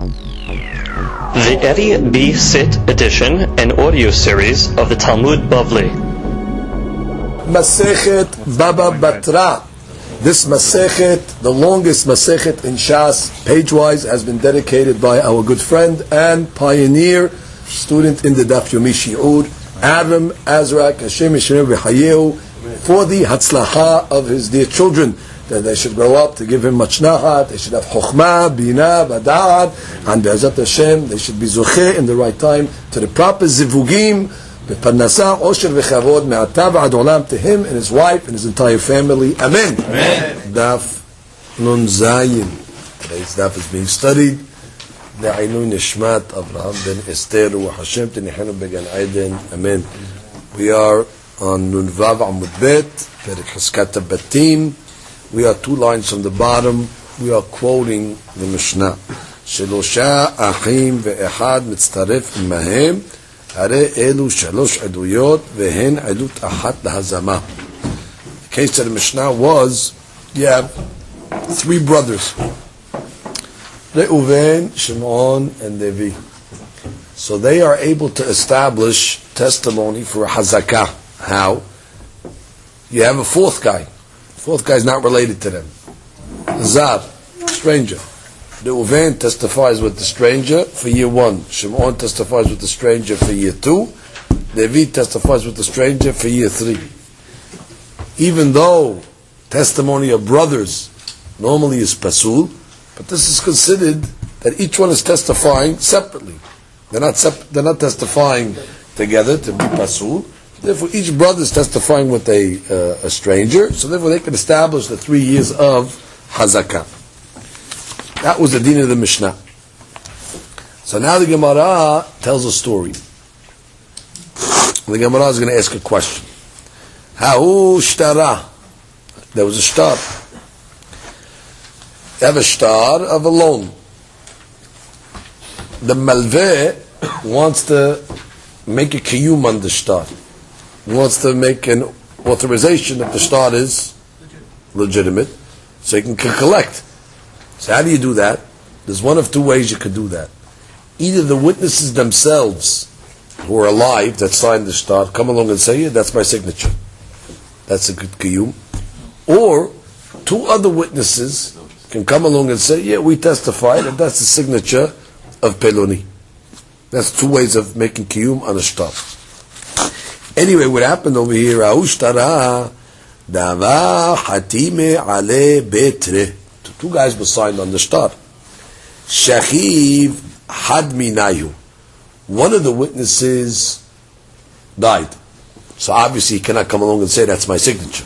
The Eddie B. Sit edition and audio series of the Talmud Bavli. Masechet Baba Batra. This Masechet, the longest Masechet in Shas, page-wise, has been dedicated by our good friend and pioneer, student in the Daf Yomi Shi'ur, Adam Azrak Hashem Yisrael V'Hayehu, for the Hatzlacha of his dear children, that they should grow up to give him much nahat, they should have chokhmah, bina, bada'at, and be'ezat Hashem, they should be zocheh in the right time to the proper zivugim, be'parnasa, osher v'chavod, me'ata v'ad olam, to him and his wife and his entire family. Amen. Amen. Daf Nun Zayin. Today's daf is being studied. Da'inu nishmat Avraham ben Esther wa Hashem tinihenu began Aiden. Amen. We are on Nun Vav Amud Bet, Perek Chizkat Batim. We are 2 lines from the bottom. We are quoting the Mishnah. Shelosha achim ve'echad mitztaref imahem hare elu shalosh eduyot vehen edut achat lahazama. The case of the Mishnah was, you have 3 brothers, Reuven, Shimon, and Levi. So they are able to establish testimony for a hazakah. How? You have a 4th guy. 4th guy is not related to them. Zar, stranger. Reuven testifies with the stranger for year 1. Shimon testifies with the stranger for year 2. Levi testifies with the stranger for year 3. Even though testimony of brothers normally is pasul, but this is considered that each one is testifying separately. They're not testifying together to be pasul. Therefore, each brother is testifying with a stranger, so therefore they can establish the 3 years of hazakah. That was the din of the Mishnah. So now the Gemara tells a story. The Gemara is going to ask a question. Ha'u shtara. There was a shtar. You have a shtar of a loan. The malveh wants to make a kiyum on the shtar. He wants to make an authorization that the shtar is legitimate, so he can collect. So how do you do that? There's one of 2 ways you could do that. Either the witnesses themselves, who are alive, that signed the shtar, come along and say, yeah, that's my signature. That's a good kiyum. Or 2 other witnesses can come along and say, yeah, we testified, and that's the signature of Peloni. That's 2 ways of making kiyum on a shtar. Anyway, what happened over here? Aushtara dava hatime ale betre. 2 guys were signed on the shtar. Shachiv hadminayu. One of the witnesses died, so obviously he cannot come along and say that's my signature.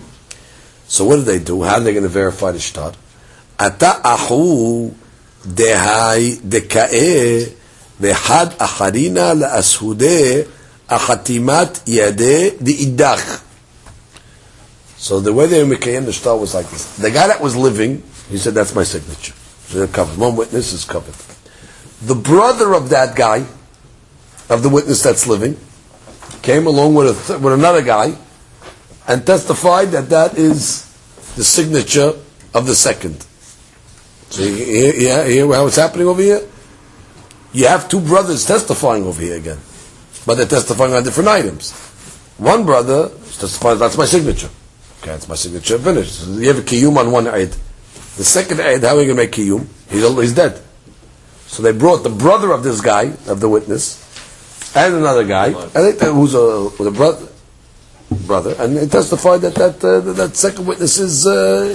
So what do they do? How are they going to verify the shtar? Ata ahu dehai dekae vehad acharina laashude. Achatimat yade the idach. So the way they were making the shtar was like this. The guy that was living, he said, that's my signature. So they're covered. 1 witness is covered. The brother of that guy, of the witness that's living, came along with another guy and testified that that is the signature of the second. So you hear how it's happening over here? You have 2 brothers testifying over here again, but they're testifying on different items. One brother testifies, that's my signature. Okay, that's my signature, finished. So you have a kiyum on one eid. The second eid, how are you going to make kiyum? He's dead. So they brought the brother of this guy, of the witness, and another guy, who's a brother, and they testified that second witness is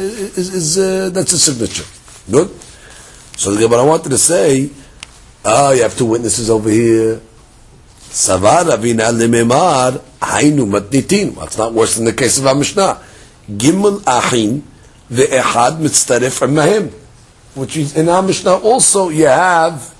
that's his signature. Good? So the Gemara wanted to say, you have 2 witnesses over here. Savar Avina lememar hainu matnitin. It's not worse than the case of our Mishnah. Gimel achin ve'echad mitztaref imahem. Which is in our Mishnah also you have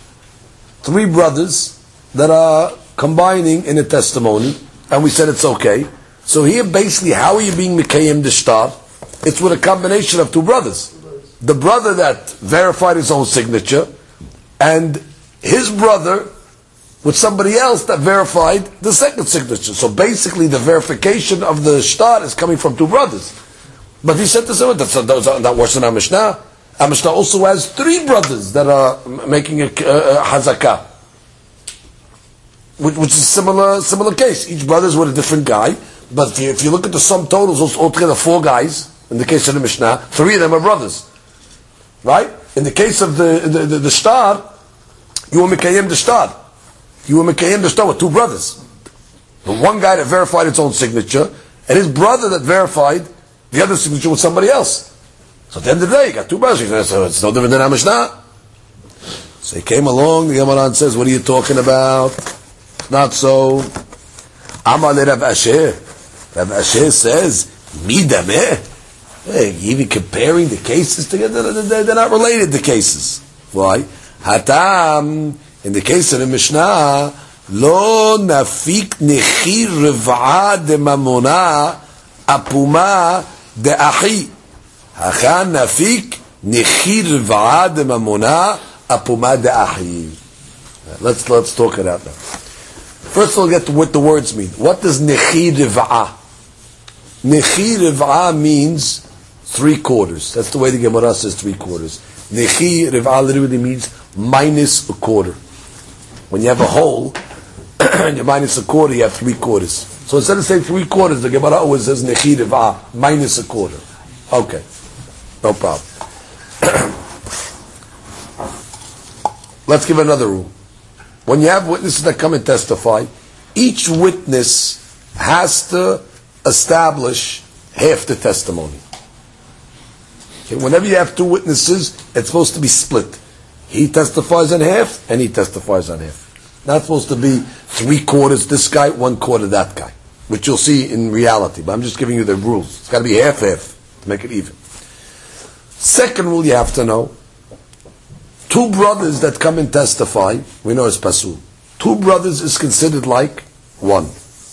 3 brothers that are combining in a testimony, and we said it's okay. So here basically, how are you being mekayim the shtar? It's with a combination of 2 brothers. The brother that verified his own signature, and his brother with somebody else that verified the second signature. So basically the verification of the shtar is coming from 2 brothers. But he said to someone, that's not worse than our Mishnah. Our Mishnah also has 3 brothers that are making a hazakah, which is a similar case. Each brother is with a different guy, but if you look at the sum totals, altogether 4 guys. In the case of the Mishnah, 3 of them are brothers, right? In the case of the shtar, you were mekayem the shtar. You were mekayem the shtar with 2 brothers. The one guy that verified its own signature, and his brother that verified the other signature with somebody else. So at the end of the day, you got 2 brothers. So it's no different than our Mishnah. So he came along, the Gemara says, what are you talking about? Not so. Amar le Rav Asher. Rav Asher says, midameh. Hey, even comparing the cases together, they're not related, the cases. Why? Hatam, in the case of the Mishnah, lo nafik nechi riv'a de mamona apuma de ahi. Hacha nafik nechi riv'a de mamona apuma de ahi. Let's talk it out now. First of all, get to what the words mean. What does nechi riv'a? Nechi riv'a means 3/4. That's the way the Gemara says 3/4. Nechi riv'a literally means minus a quarter. When you have a whole and you minus a quarter, you have 3/4. So instead of saying 3/4, the Gemara always says nechi riv'a minus a quarter. Okay, no problem. Let's give another rule. When you have witnesses that come and testify, each witness has to establish half the testimony. Okay, whenever you have 2 witnesses, it's supposed to be split. He testifies on half, and he testifies on half. Not supposed to be 3/4 this guy, 1/4 that guy, which you'll see in reality. But I'm just giving you the rules. It's got to be half-half to make it even. Second rule you have to know: 2 brothers that come and testify, we know it's pasul. 2 brothers is considered like 1.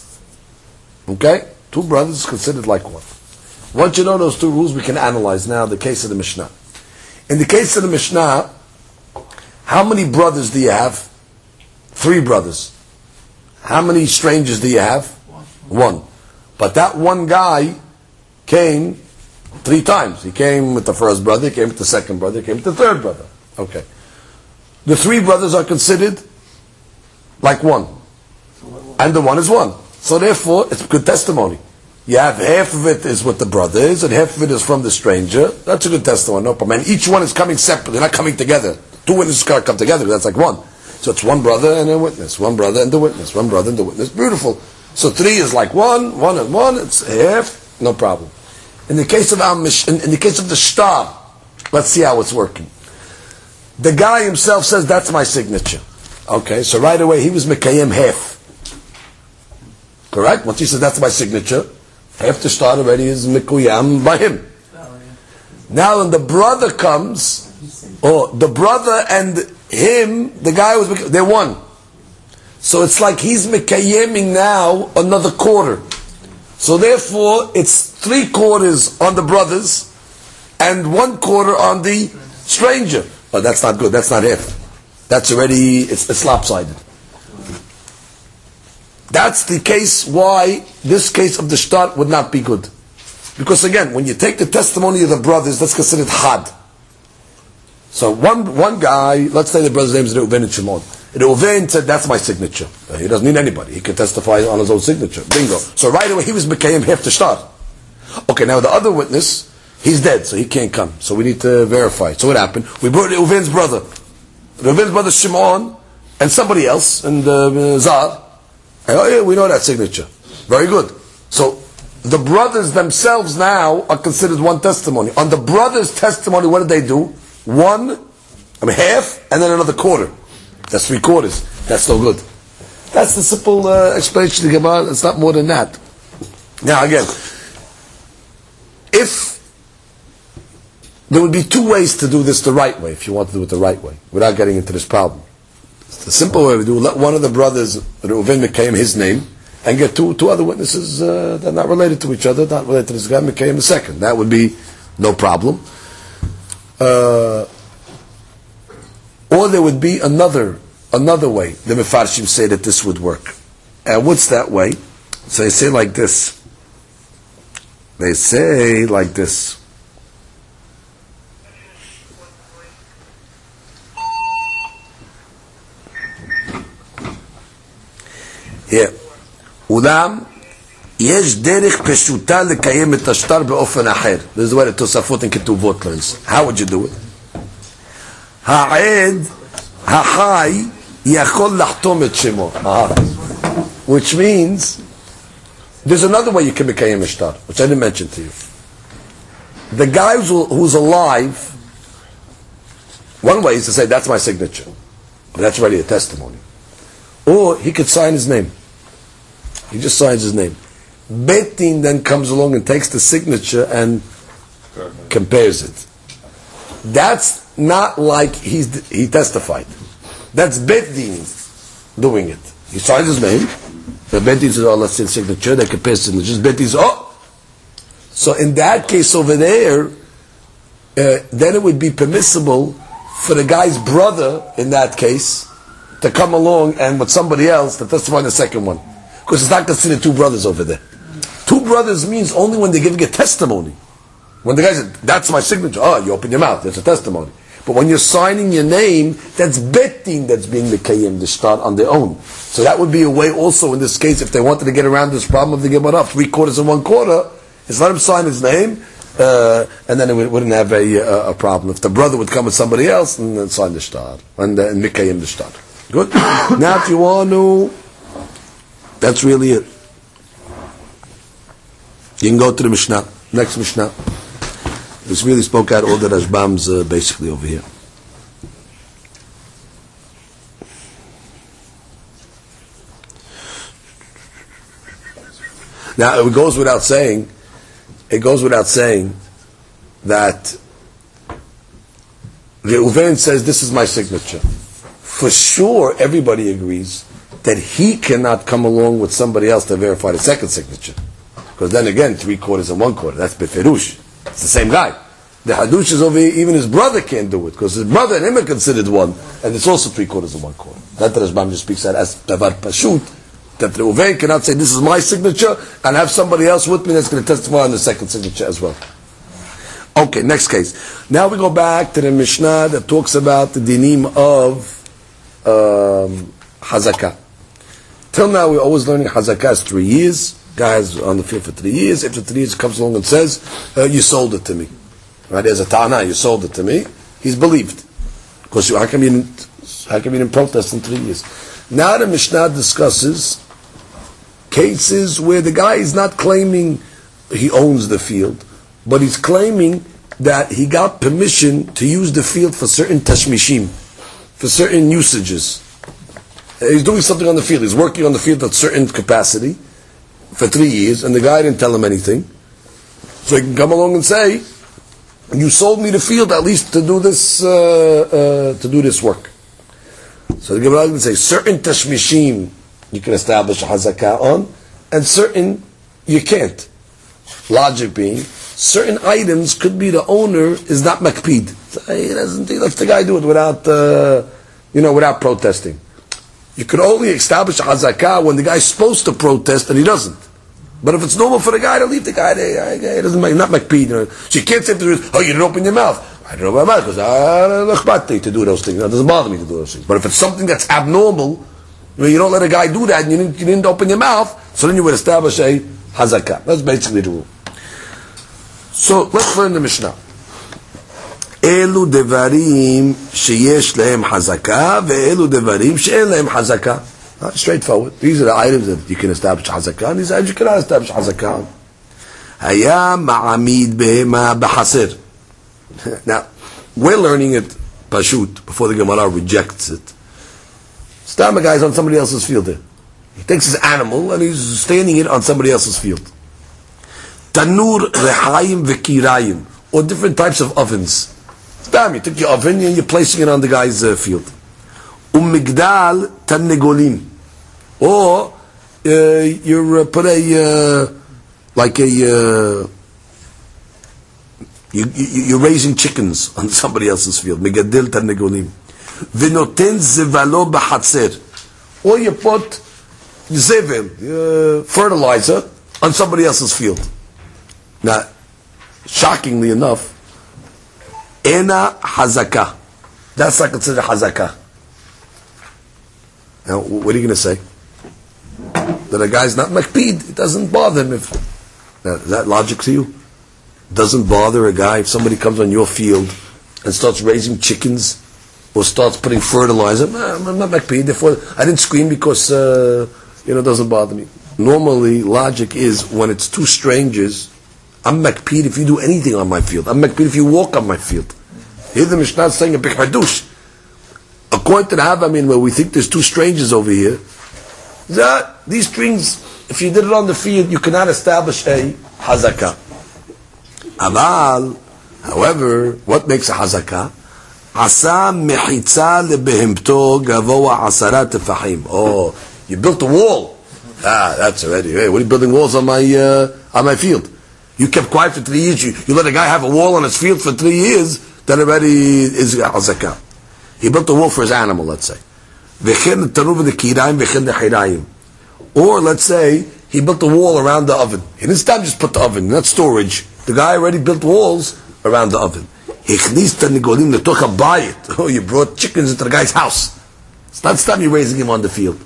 Okay? 2 brothers is considered like 1. Once you know those 2 rules, we can analyze now the case of the Mishnah. In the case of the Mishnah, how many brothers do you have? 3 brothers. How many strangers do you have? 1. But that one guy came 3 times. He came with the first brother, he came with the second brother, he came with the third brother. Okay. The 3 brothers are considered like 1. And the 1 is 1. So therefore, it's good testimony. You have half of it is what the brother is, and half of it is from the stranger. That's a good testimony, no problem. And each one is coming separately, they're not coming together. 2 witnesses can't come together, that's like 1. So it's 1 brother and a witness, 1 brother and the witness, 1 brother and the witness. Beautiful. So 3 is like 1, 1 and 1, it's half, no problem. In the case of in the case of the shtar, let's see how it's working. The guy himself says, that's my signature. Okay, so right away he was mekayem half. Correct? Once he says, that's my signature, half the shtar already is mekuyam by him. Now when the brother comes, the brother and him, the guy was, they're 1. So it's like he's mekayeming now another quarter. So therefore, it's 3/4 on the brothers and 1/4 on the stranger. But that's not good. That's not half. That's already, it's lopsided. That's the case why this case of the shtar would not be good. Because again, when you take the testimony of the brothers, that's considered had. So one guy, let's say the brother's name is Reuven and Shimon. Reuven said, that's my signature. He doesn't need anybody. He can testify on his own signature. Bingo. So right away he was mekayem half the shtar. Okay, now the other witness, he's dead, so he can't come. So we need to verify. So what happened? We brought Reuven's brother. Reuven's brother Shimon, and somebody else, and Zar. Oh yeah, we know that signature. Very good. So the brothers themselves now are considered 1 testimony. On the brothers' testimony, what did they do? 1, half, and then another quarter. That's 3/4. That's no good. That's the simple explanation of the Gemara. It's not more than that. Now again, if there would be 2 ways to do this the right way, if you want to do it the right way, without getting into this problem. It's the simple way we do. Let one of the brothers, Reuven, mekayem his name, and get two other witnesses that are not related to each other, not related to this guy, mekayem the second. That would be no problem. Or there would be another way. The Mefarshim say that this would work. And what's that way? So they say like this. They say like this. Yeah. אולם, יש דרך פשוטה לקיים את השטר באופן אחר. This is what התוספות in כתובות learns. How would you do it? העד החי יכול לחתום את שמו. Which means, there's another way you can מקיים a shtar, which I didn't mention to you. The guy who's alive, one way is to say, that's my signature. That's already a testimony. Or he could sign his name. He just signs his name. Bet Din then comes along and takes the signature and compares it. That's not like he testified. That's Bet Din doing it. He signs his name. The Bet Din says, oh, let's see the signature. They compare signatures. Bet Din says, oh. So in that case over there, then it would be permissible for the guy's brother, in that case, to come along and with somebody else to testify in the second one. Because it's not considered two brothers over there. Two brothers means only when they're giving a testimony. When the guy says, that's my signature, oh, you open your mouth, there's a testimony. But when you're signing your name, that's Bet Din that's being Mekayim, the shtar on their own. So that would be a way also in this case, if they wanted to get around this problem of the Gemara, 3/4 and 1/4, is let him sign his name, and then it wouldn't have a problem. If the brother would come with somebody else and then sign the shtar, and Mekayim the shtar. Good? Now if you want to, that's really it. You can go to the Mishnah, next Mishnah. This really spoke out all the Rashbams basically over here. Now it goes without saying that Reuven says, this is my signature. For sure, everybody agrees that he cannot come along with somebody else to verify the second signature. Because then again, 3/4 and 1/4, that's Beferush. It's the same guy. The Hadush is over here, even his brother can't do it, because his brother and him are considered one, and it's also 3/4 and 1/4. That Rashbam just speaks out as Davar Pashut, that Reuven cannot say, this is my signature, and have somebody else with me that's going to testify on the second signature as well. Okay, next case. Now we go back to the Mishnah that talks about the dinim of Hazakah. Till now we're always learning Hazakah is 3 years. Guys on the field for 3 years. After 3 years, he comes along and says, you sold it to me. Right? There's a ta'ana, you sold it to me. He's believed. Because how come you didn't protest in 3 years? Now the Mishnah discusses cases where the guy is not claiming he owns the field, but he's claiming that he got permission to use the field for certain tashmishim, for certain usages. He's doing something on the field. He's working on the field at certain capacity for 3 years, and the guy didn't tell him anything. So he can come along and say, you sold me the field at least to do this work. So the Gemara can say, certain tashmishim you can establish a hazakah on, and certain you can't. Logic being, certain items could be the owner is not makpid. He lets the guy do it without protesting. You could only establish a hazakah when the guy's supposed to protest and he doesn't. But if it's normal for the guy to leave the guy there, he doesn't make, not makpid. So you can't say to the oh, you didn't open your mouth. I don't open my mouth because to do those things. It doesn't bother me to do those things. But if it's something that's abnormal, where you don't let a guy do that and you didn't open your mouth, so then you would establish a hazakah. That's basically the rule. So let's learn the Mishnah. Elu devarim sheyesh lehem hazakah ve'elu devarim she'en lehem hazakah. Straightforward. These are the items that you can establish hazakah, and these items you cannot establish hazakah. Haya ma'amid behema b'haser. Now, we're learning it pashut before the Gemara rejects it. Stam a guy's on somebody else's field there. He takes his animal and he's standing it on somebody else's field. Tanur rehaim v'kirayim, or different types of ovens. Stam, you took your oven and you're placing it on the guy's field. Migdal tannegolim, or you put you're raising chickens on somebody else's field. Megadil tannegolim, v'noten zevalo b'hatzer, or you put zevel, fertilizer, on somebody else's field. Now, shockingly enough, ena hazakah. That's not considered hazakah. Now, what are you going to say? that a guy's not makpid, it doesn't bother him. Now, is that logic to you? Doesn't bother a guy if somebody comes on your field and starts raising chickens or starts putting fertilizer? I'm not makpid. Therefore, I didn't scream because it doesn't bother me. Normally, logic is when it's two strangers. I'm makpid if you do anything on my field. I'm makpid if you walk on my field. Here the Mishnah is saying a big hadush. According to the Havamim, where we think there's two strangers over here, that these strings, if you did it on the field, you cannot establish a hazakah. Aval, however, what makes a hazakah? Asa mechitza lebehemto gavoa asara tefahim. Oh, you built a wall. That's already. Hey, what are you building walls on my field? You kept quiet for 3 years. You let a guy have a wall on his field for 3 years. That already is hazakah. He built a wall for his animal, let's say. Or let's say he built a wall around the oven. He didn't stop just put the oven, not storage. The guy already built walls around the oven. Oh, you brought chickens into the guy's house. It's not stop you raising him on the field.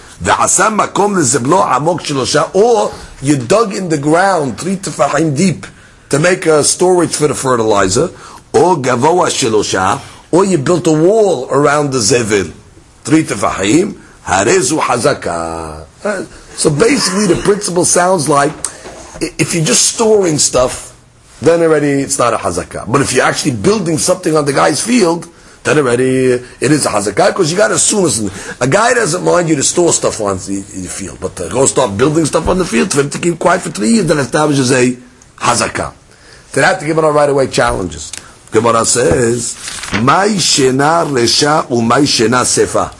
Or you dug in the ground 3 tefahim deep to make a storage for the fertilizer. Or gavoa shelosha, or you built a wall around the zevil, 3 tefahim, harezu hazakah. So basically the principle sounds like, if you're just storing stuff, then already it's not a hazakah. But if you're actually building something on the guy's field, then already it is a hazakah, because you got to assume, listen, a guy doesn't mind you to store stuff on the field, but to go start building stuff on the field, for him to keep quiet for 3 years, then establishes a hazakah. To that, the Gemara right away challenges. Gemara says, "Mai shena resha umai shena sefa."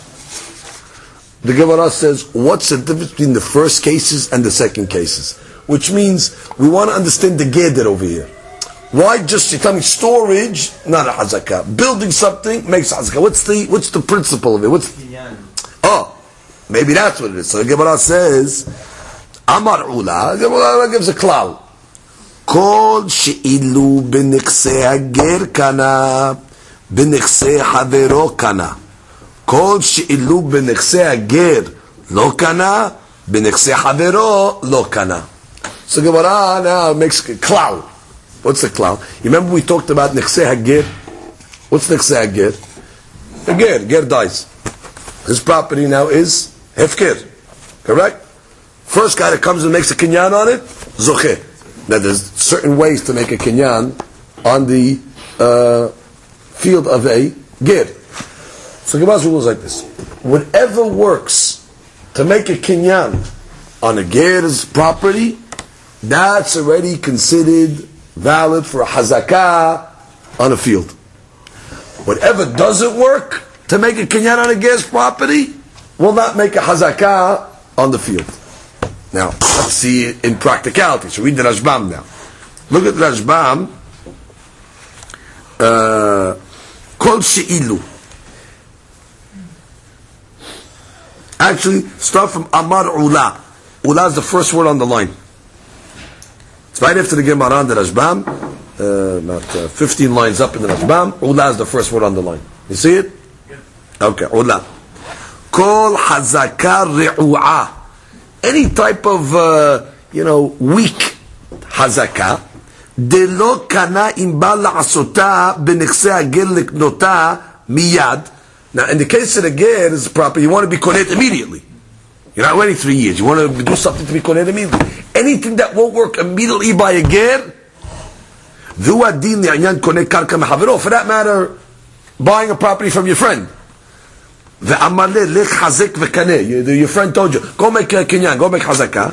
The Gemara says, "What's the difference between the first cases and the second cases?" Which means we want to understand the geder over here. Why just you tell me storage, not a hazakah? Building something makes hazakah. What's the principle of it? Maybe that's what it is. So the Gemara says, "Amar ula." The Gemara gives a klal. כל שאילו בנכסי הגר קנה, בנכסי חברו קנה. כל שאילו בנכסי הגר לא קנה, בנכסי חברו לא קנה. So Gemara now makes a klal. What's the klal? You remember we talked about נכסי הגר? What's נכסי הגר? The ger dies. His property now is hefker. Correct? First guy that comes and makes a kinyan on it, zocheh. Now there's certain ways to make a kinyan on the field of a ger. So Gemara's rule is like this: whatever works to make a kinyan on a ger's property, that's already considered valid for a hazakah on a field. Whatever doesn't work to make a kinyan on a ger's property will not make a hazakah on the field. Now, let's see it in practicality. So read the Rashbam now. Look at Rashbam. Kol she'ilu. Actually, start from Amar Ula. Ula is the first word on the line. It's right after the Gemara on the Rashbam. About 15 lines up in the Rashbam. Ula is the first word on the line. You see it? Okay, Ula. Kol hazakah re'u'ah. Any type of, weak hazakah, דלא קנה אם בא לעשותה בנכסי הגר לקנותה מיד. Now, in the case of the ger is proper, you want to be konet immediately. You're not waiting 3 years. You want to do something to be konet immediately. Anything that won't work immediately by a ger, for that matter, buying a property from your friend. Your friend told you, go make a kinyan, go make hazakah.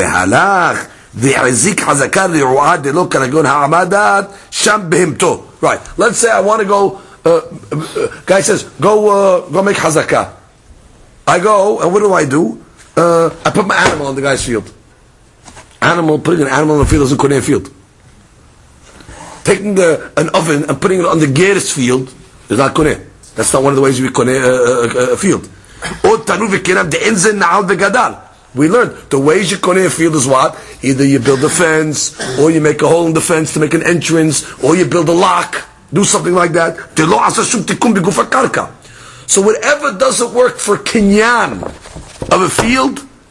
Right, let's say I want to go, guy says, go make hazakah. I go, and what do? I put my animal on the guy's field. Putting an animal on the field doesn't go in a field. Taking an oven and putting it on the ger's field is not koneh. That's not one of the ways we koneh a field. We learned the ways you koneh a field is what? Either you build a fence, or you make a hole in the fence to make an entrance, or you build a lock. Do something like that. So whatever doesn't work for kinyan of a field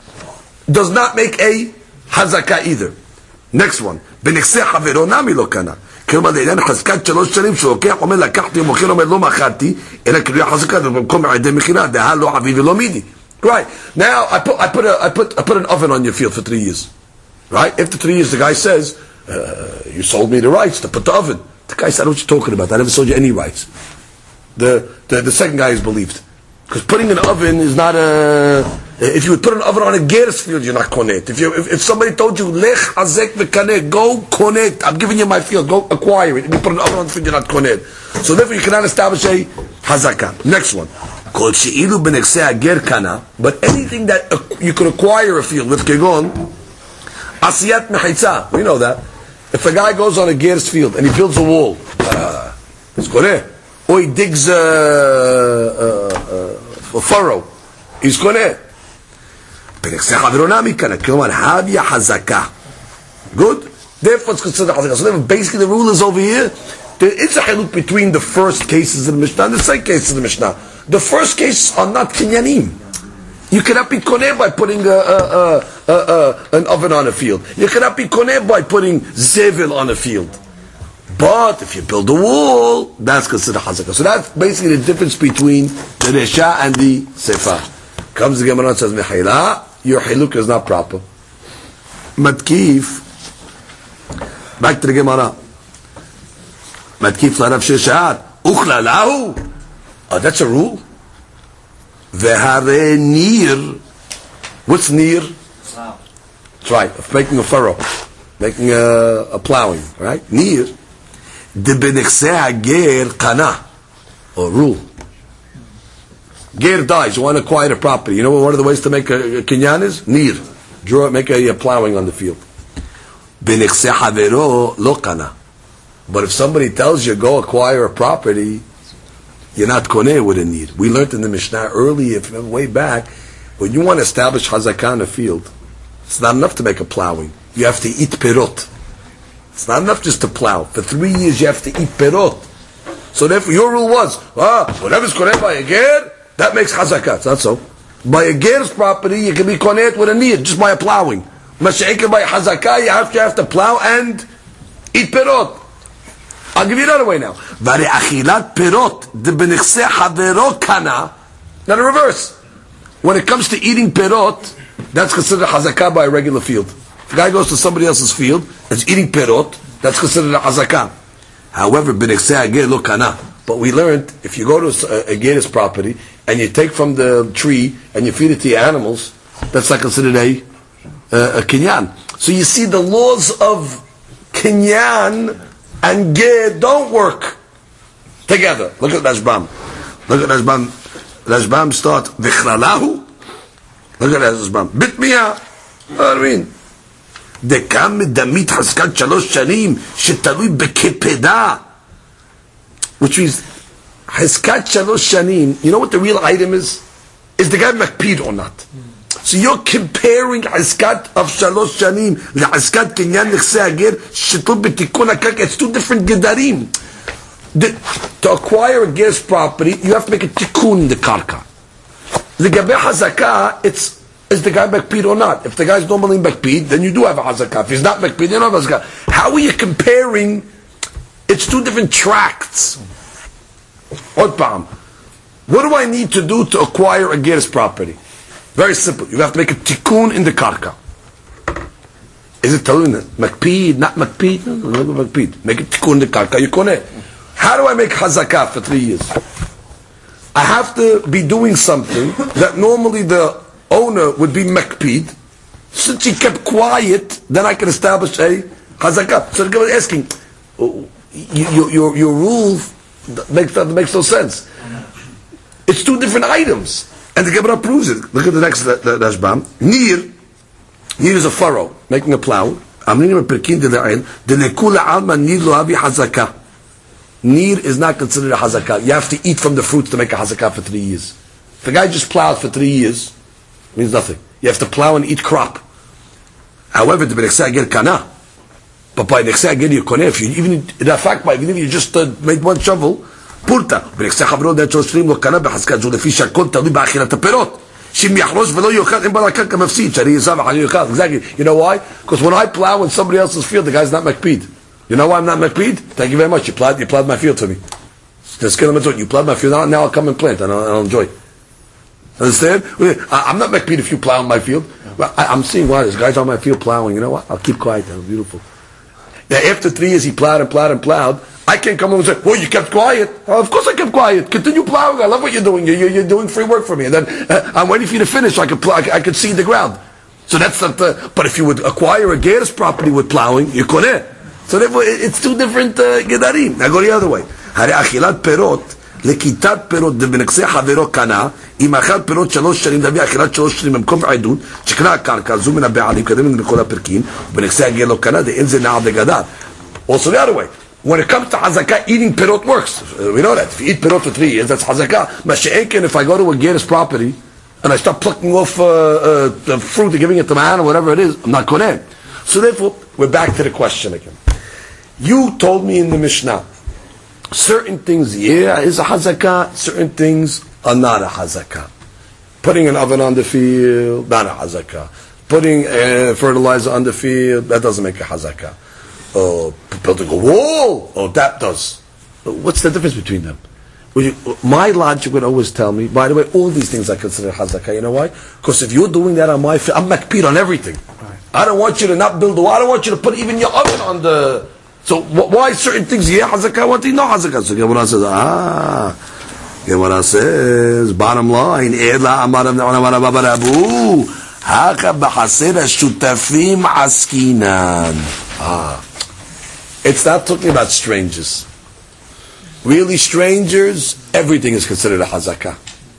does not make a hazaka either. Next one. בנכסי חברו נמי לא קנה. כלומר, לעניין חזקת 3 שנים שלוקח, אומר לקחתי, מוכר, אומר לא מכרתי, אלא כאילו חזקה, במקום עדי מכירה, דהה לא אביב ולא מידי. Right. Now, I put an oven on your field for 3 years. Right? After 3 years, the guy says, you sold me the rights to put the oven. The guy said, I don't know what you're talking about. I never sold you any rights. The second guy is believed. Because putting an oven is not if you would put an oven on a ger's field, you're not konet. If somebody told you, lech hazek v'kaneh, go konet, I'm giving you my field, go acquire it. If you put an oven on the field, you're not konet. So therefore you cannot establish a hazaka. Next one. Kol she'ilu b'nechsei hager kana, but anything that you could acquire a field with, kegon, asiyat mechitza. We know that. If a guy goes on a ger's field and he builds a wall, it's konet. Or he digs a furrow, he's koneh. Good? Therefore it's considered hazakah. So therefore basically the rule is over here, there is a haluk between the first cases of the Mishnah and the second cases of the Mishnah. The first cases are not kinyanim. You cannot be koneh by putting an oven on a field. You cannot be koneh by putting zevil on a field. But if you build a wall, that's considered hazakah. So that's basically the difference between the resha and the sefa. Comes the Gemara and says, Mechila, your hiluk is not proper. Matkif, back to the Gemara. Matkif l'arav sheshar, uchla lahu. Oh, that's a rule. Vehare nir. What's nir? Plow. That's right, of making a furrow, making a plowing, right? Nir. De benechsei hager kana, or rule. Ger dies, you want to acquire a property. You know what one of the ways to make a kinyan is? Nir. Draw, make a plowing on the field. Benechsei havero lo kana. But if somebody tells you, go acquire a property, you're not koneh with a nir. We learned in the Mishnah earlier, way back, when you want to establish hazakah in a field, it's not enough to make a plowing. You have to eat perot. It's not enough just to plow. For 3 years you have to eat perot. So therefore your rule was, whatever's koneh by a ger, that makes hazakah. It's not so. By a ger's property, you can be koneh with a nir, just by a plowing. Masha'ikah by hazakah, you have to plow and eat perot. I'll give you another way now. Vari achilat perot de benechsei havero kana. Now the reverse. When it comes to eating perot, that's considered hazakah by a regular field. If a guy goes to somebody else's field and is eating perot, that's considered a hazakah. However, benechsei hager lo kana. But we learned, if you go to a ger's property and you take from the tree and you feed it to your animals, that's not considered a kinyan. So you see the laws of kinyan and ger don't work together. Look at Rashbam. Look at Rashbam. Rashbam start v'chlalahu. Look at Rashbam. Bitmiya. What do I mean? דקם מדמית חזקת 3 שנים שתלוי בקפדה. Which means חזקת 3 שנים, you know what the real item is? Is the guy מקפיד or not? So you're comparing חזקת of 3 שנים לחזקת קניין נכסי הגר שתלוי בתיקון הקרקע. It's 2 different גדרים. To acquire a ger's property, you have to make a tikkun in the karka. לגבי חזקה, it's is the guy makpid or not? If the guy's normally makpid, then you do have a hazakah. If he's not makpid, you don't have a hazakah. How are you comparing? It's 2 different tracts. What do I need to do to acquire a ger's property? Very simple. You have to make a tikkun in the karka. Is it telling you makpid, not makpid? No, makpid. Make a tikkun in the karka. You koneh. How do I make hazakah for 3 years? I have to be doing something that normally the owner would be makpid. Since he kept quiet, then I can establish a hazakah. So the guy is asking, your rule makes no sense. It's 2 different items, and the Gemara proves it. Look at the next Rashbam. Nir is a furrow, making a plow. Nir is not considered a hazakah. You have to eat from the fruits to make a hazakah for 3 years. If the guy just plowed for 3 years, means nothing. You have to plow and eat crop. However, the benechsei hager kana. But by benechsei hager you koneh. If you even in fact, even if you just made 1 shovel, purta. benechsei havero that shloshim lo kana b'chazkat. So lefi shakol talui b'achilat haperot. Exactly. You know why? Because when I plow in somebody else's field, the guy's not makpid. You know why I'm not makpid? Thank you very much. You plowed my field to me. You plowed my field. Now I'll come and plant and I'll enjoy. Understand? I'm not makpid if you plow in my field. Well, I'm seeing why this guy's on my field plowing. You know what? I'll keep quiet. That's beautiful. Now, after 3 years, he plowed and plowed and plowed. I can't come along and say, "Well, you kept quiet." Oh, of course, I kept quiet. Continue plowing. I love what you're doing. You're doing free work for me. And then I'm waiting for you to finish so I could see the ground. So that's not the. But if you would acquire a Ger's property with plowing, you couldn't. So therefore, it's two different gedarim. Now go the other way. הרי אכילת פירות, לכיתת פירות דבנכסי חברו קנה, אם אכל פירות 3 שנים, דבי אכילת 3 שנים במקום עדות, שקנה הקרקע, זו מן הבעלים, קדמים בכל הפרקים, ובנכסי הגר לא קנה, דאין זה נער וגדל. Also the other way. When it comes to hazakah, eating pirot works. We know that. If you eat pirot for 3 years, that's hazakah. Masha'enken, if I go to a Ger's property, and I start plucking off the fruit and giving it to my animal, whatever it is, I'm not kohen. So therefore, we're back to the question again. You told me in the Mishnah, certain things, is a hazakah, certain things are not a hazakah. Putting an oven on the field, not a hazakah. Putting fertilizer on the field, that doesn't make a hazakah. Building a wall, that does. What's the difference between them? My logic would always tell me, by the way, all these things I consider hazakah. You know why? Because if you're doing that on my field, I'm makpid on everything. Right. I don't want you to not build a wall. I don't want you to put even your oven on the... So why certain things, hazakah, one thing, no hazakah? So Gemara says, Gemara says, bottom line, it's not talking about strangers. Really strangers, everything is considered a hazakah.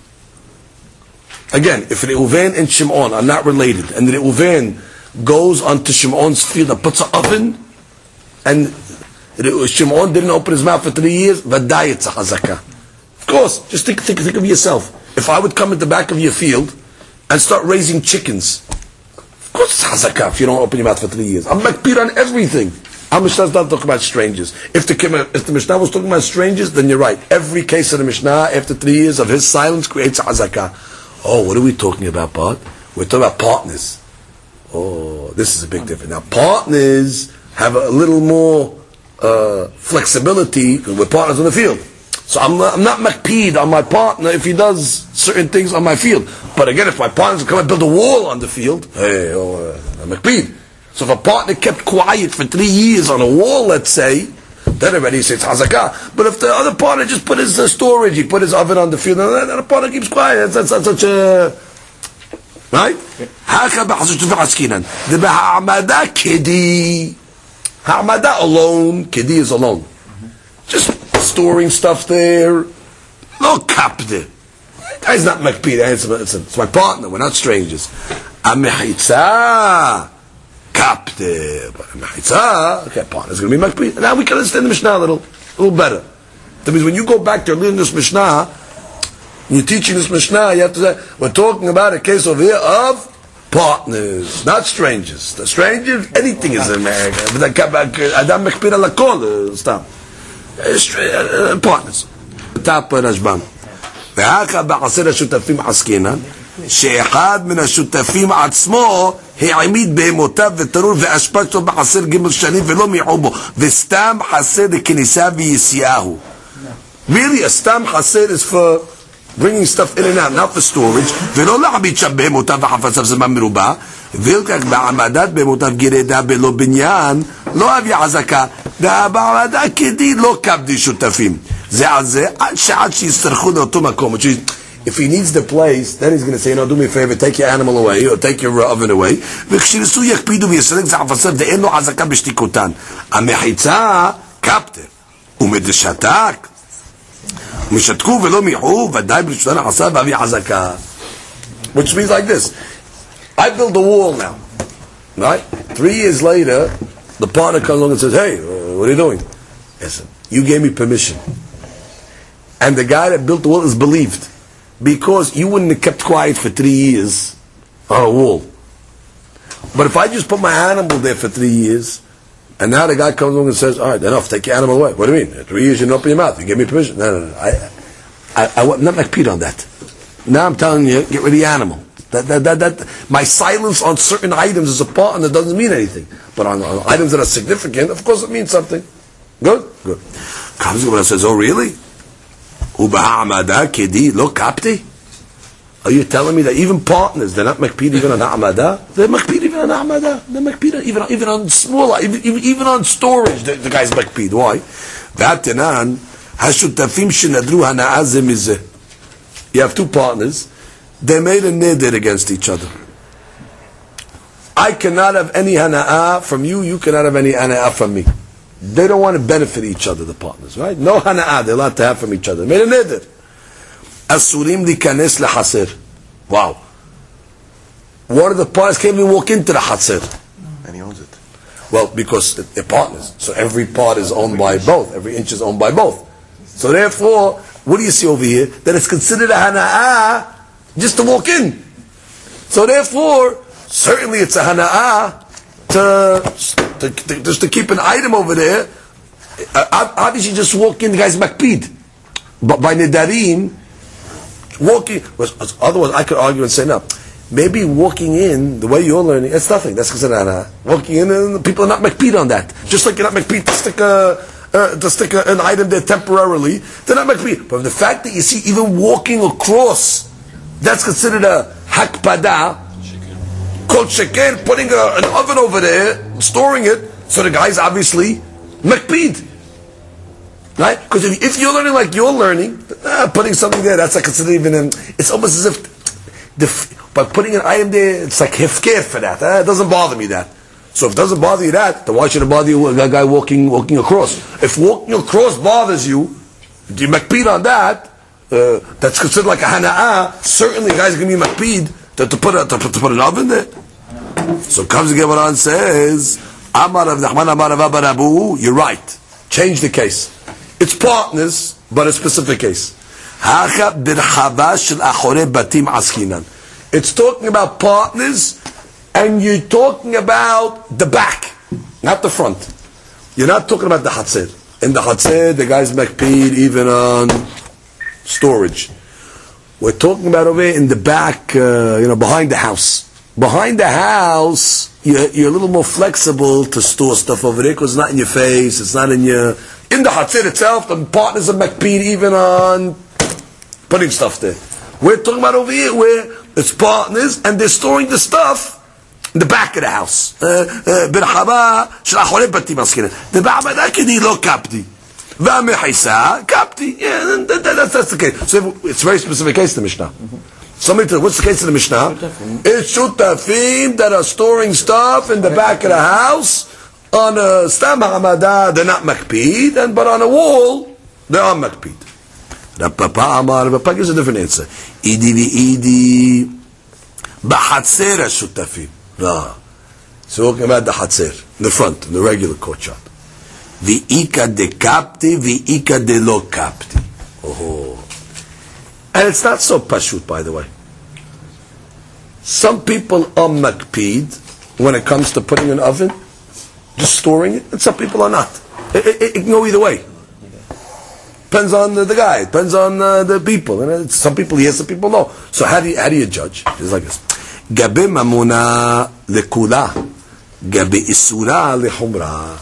Again, if Reuven and Shimon are not related, and Reuven goes onto Shimon's field and puts an oven, and Shimon didn't open his mouth for 3 years, vadai it's a hazakah. Of course, just think of yourself. If I would come at the back of your field and start raising chickens, of course it's hazakah if you don't open your mouth for 3 years. I'm makpid on everything. Our Mishnah is not talking about strangers. If the Mishnah was talking about strangers, then you're right. Every case of the Mishnah, after 3 years of his silence, creates a hazakah. Oh, what are we talking about, Bart? We're talking about partners. Oh, this is a big difference. Now, partners have a little more flexibility because we're partners in the field. So I'm not makpid on my partner if he does certain things on my field. But again, if my partners come and build a wall on the field, I'm makpid. So if a partner kept quiet for 3 years on a wall, let's say, then already he says hazakah. But if the other partner just put his storage, he put his oven on the field, and the partner keeps quiet, that's such a... Right? The ha'amada kedi. Ha'amada alone, kedi is alone. Just storing stuff there. No kapde. Guy's not makpid. It's my partner. We're not strangers. Amehitza. Captive. Okay, partner's going to be makpid. Now we can understand the Mishnah a little better. That means when you go back to learning this Mishnah, when you're teaching this Mishnah, you have to say, we're talking about a case over here of partners, not strangers. The strangers, anything is in America. Adam makpid ala kol, stop. Partners. Tap Rashban. והאחד בעשר השותפים עסקינן, שאחד מן השותפים עצמו העמיד בהמותיו ותרור ואשפתו בחסר ג' שנים ולא מיעו בו, וסתם חסר לכניסה ויציאהו. Really, a stam chaser is for bringing stuff in and out, not for storage. ולא להעמיד שם בהמותיו וחפציו זמן מרובע, ולכך בעמדת בהמותיו גרדה בלא בניין, לא אביא חזקה, ובעמדה כדין לא כבדי שותפים. זה על זה, עד שיצטרכו לאותו מקום. If he needs the place, then he's going to say, do me a favor, take your animal away, or take your oven away. וכשירסו יקפידו ויסרק זה חפציו, ואין לו חזקה בשתיקותן. המחיצה, קפטר, ומדשתק. משתקו ולא מיחו, ודאי ברשותן החסה ואביא חזקה. Which means like this. I build a wall now. Right? 3 years later, the partner comes along and says, hey, what are you doing? Listen, you gave me permission. And the guy that built the wall is believed. Because you wouldn't have kept quiet for 3 years on a wall. But if I just put my animal there for 3 years, and now the guy comes along and says, all right, enough, take your animal away. What do you mean? 3 years you didn't open your mouth. You gave me permission. No. I'm not makpid on that. Now I'm telling you, get rid of the animal. That my silence on certain items is a partner that doesn't mean anything. But on items that are significant, of course it means something. Good? Good. Comes and says, oh really? Are you telling me that even partners, they're not makpid even on ha'amada? They're makpid even on ha'amada. They're makpid even on smaller, even on storage, the guy's makpid. Why? V'atanan, hashutafim shenadru hana'azim izeh. You have two partners, they made a neder against each other. I cannot have any hana'ah from you, you cannot have any hana'ah from me. They don't want to benefit each other, the partners, right? No hana'ah, they're allowed to have from each other. They made a neder. Asurim likanes lehaser. Wow. One of the partners can't even walk into the haser. And he owns it. Well, because they're partners. So every part is owned by both. Every inch is owned by both. So therefore, what do you see over here? That it's considered a hana'ah just to walk in. So therefore, certainly it's a hana'ah just to keep an item over there. Obviously just walk in, the guy's makpid. But by nedarim, walking, otherwise I could argue and say, no, maybe walking in, the way you're learning, it's nothing. That's considered hana'ah. Walking in, and people are not makpid on that. Just like you're not makpid to stick an item there temporarily, they're not makpid. But the fact that you see even walking across, that's considered a hakpada, called sheker, putting an oven over there, storing it, so the guy's obviously makpid. Right? Because if you're learning like you're learning, putting something there, that's like considered even, it's almost as if, by putting an item there, it's like hefker for that. It doesn't bother me that. So if it doesn't bother you that, then why should it bother you a guy walking across? If walking across bothers you, do you makpid on that? That's considered like a hana'ah. Certainly, guys are going to be makpid to put an oven there. So comes the Gemara and says, Amar Rav Nachman Amar Rav Abba Rabu, you're right. Change the case. It's partners, but a specific case. It's talking about partners, and you're talking about the back, not the front. You're not talking about the Hatzer. In the Hatzer, the guys makpid even on storage. We're talking about over here in the back, behind the house. Behind the house, you're a little more flexible to store stuff over there because it's not in your face, it's not in your... In the Hatzir itself, the partners are makpid even on putting stuff there. We're talking about over here where it's partners and they're storing the stuff in the back of the house. The that's the case. So it's a very specific case in the Mishnah. Somebody what's the case in the Mishnah? It's shutafim that are storing stuff in the back of the house. On a stam ha'amada, they're not makpid, but on a wall, they are makpid. Rav Papa gives a different answer. Idi b'hatzer shutafim. So we're talking about the hatzer, in the front, in the regular courtyard. V'ika de kapti, v'ika de lo kapti. Oh. And it's not so pashut, by the way. Some people are makpid when it comes to putting an oven, just storing it, and some people are not. It can go either way. Depends on the guy. Depends on the people. And some people yes, some people no. So how do you judge? It's like this: Gabe mamuna lekula, gabe isura lehumra.